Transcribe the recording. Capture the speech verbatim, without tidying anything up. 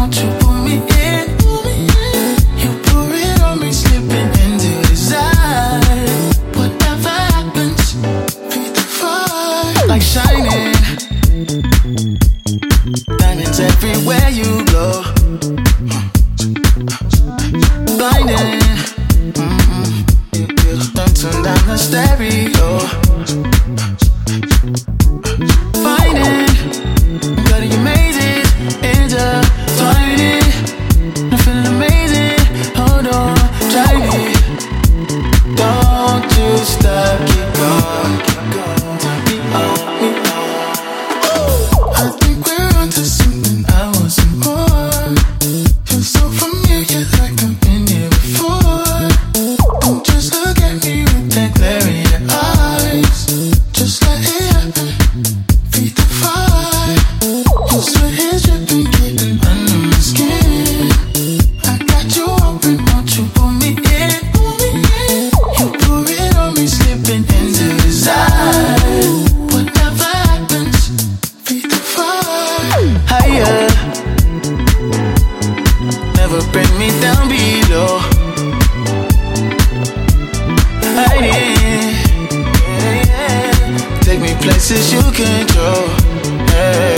won't you pull me in? You pour it on me, slipping into desire. Whatever happens, feed the fire. Like shining diamonds everywhere you go. Blinding, mm-mm. You, you don't turn down the stereo. Finding, cutting your mazes, intertwining. I'm feeling amazing. Hold on, try me. Don't you stop, keep going, keep going. Turn me on, me on. I think we're onto something I wasn't born. Feel so familiar, like I've been here before. Don't just look at me with that glare in your eyes. Just let it happen, feed the fire. Your sweat is dripping, getting under my skin. I got you open, won't you pull me in? You pour it on me, slipping into desire. Whatever happens, feed the fire. Higher, never bring me down below. Hiding, yeah, yeah. Take me places you control. Yeah.